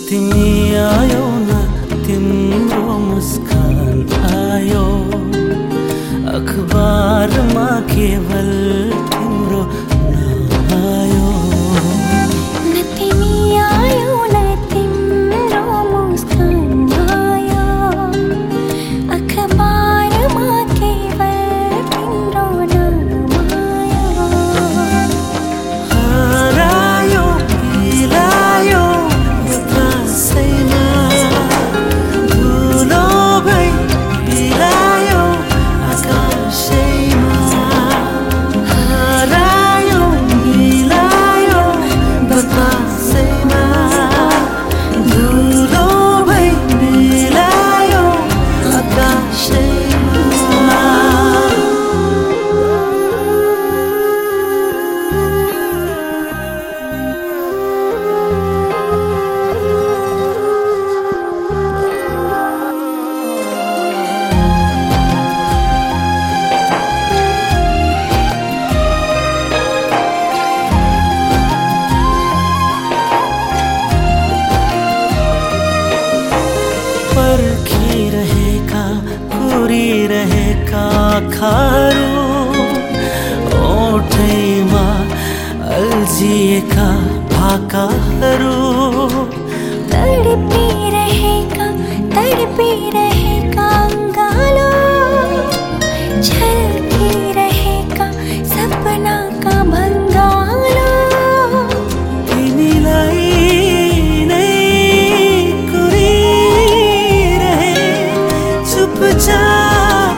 तिमी आयौ न तिम्रो मुस्कान आयो अखबारमा केवल तिम्रो नाम आयो न तिमी आयौ न तिम्रो मुस्कान आयो अखबारमा केवल तिम्रो नाम आयो हरायो पिलायो रहेका खारू ओठैमा अल्झिएका भाकाहरू तडपिरहेका अंगालो झल्किरहेका सपनाका भङ्गालो तिमीलाई नै कुरिरहे चुपचाप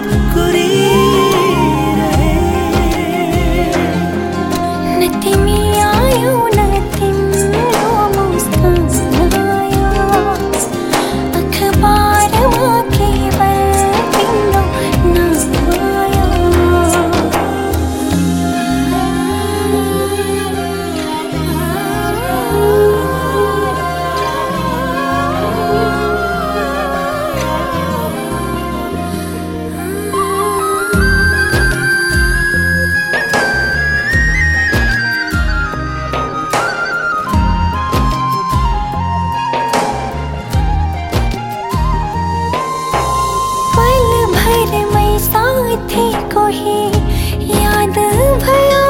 कोही याद भयो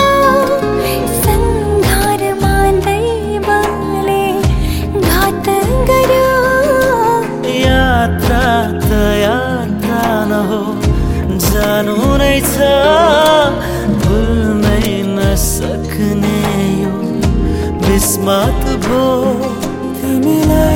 संघारमा दैवले घात गर्यो यात्रा त यात्रा न हो जानु नै छ भुल्नै नसक्ने यो बिस्मात भो तिमीलाई